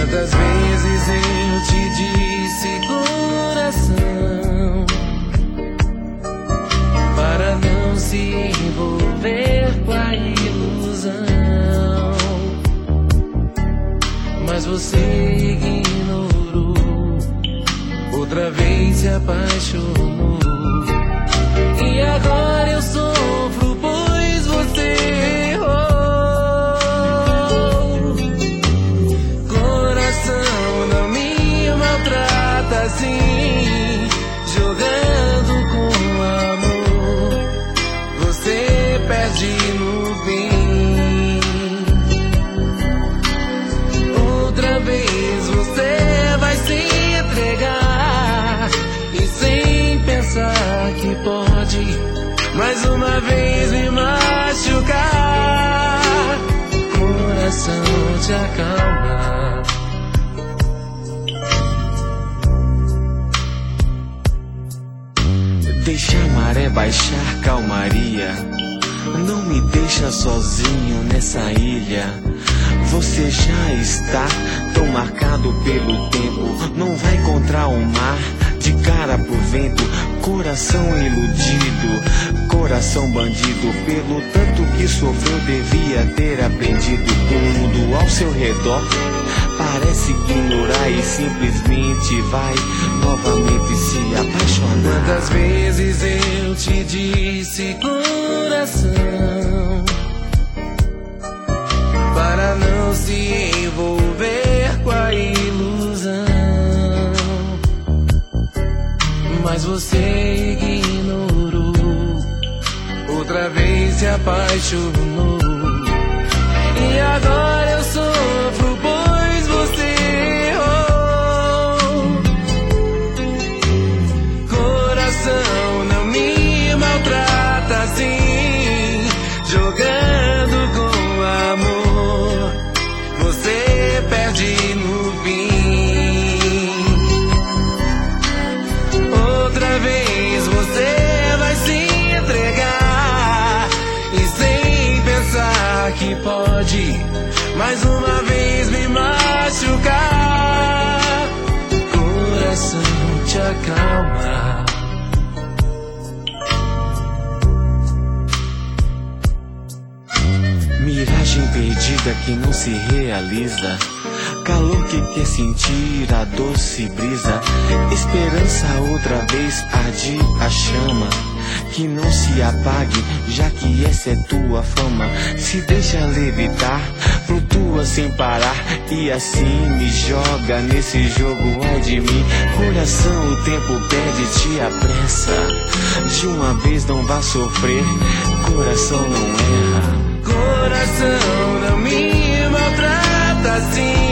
Quantas vezes eu te disse, coração, para não se envolver com a ilusão, mas você ignorou, outra vez se apaixonou. E agora eu sofro, pois você errou. Coração, não me maltrata assim, jogando com amor, você perde no fim. Outra vez você vai se entregar, e sem pensar que pode mais uma vez me machucar. Coração, te acalma. Deixa a maré baixar, calmaria. Não me deixa sozinho nessa ilha. Você já está tão marcado pelo tempo. Não vai encontrar o mar de cara pro vento. Coração iludido, coração bandido. Pelo tanto que sofreu, devia ter aprendido. O mundo ao seu redor parece ignorar e simplesmente vai novamente se apaixonar. Quantas vezes eu te disse, coração, para não se envolver com a ilusão, mas você ignorou, outra vez se apaixonou. E agora eu sofro, pois você errou. Coração, não me maltrata assim, jogando com amor, você perde no fim. Outra vez você vai se entregar, e sem pensar que pode mais uma vez me machucar. Coração, te acalma. Miragem perdida que não se realiza, calor que quer sentir a doce brisa. Esperança outra vez arde a chama, que não se apague, já que essa é tua fama. Se deixa levitar, flutua sem parar, e assim me joga nesse jogo, ai de mim. Coração, o tempo perde, te apressa, de uma vez não vá sofrer. Coração, não erra. Coração, não me maltrata assim,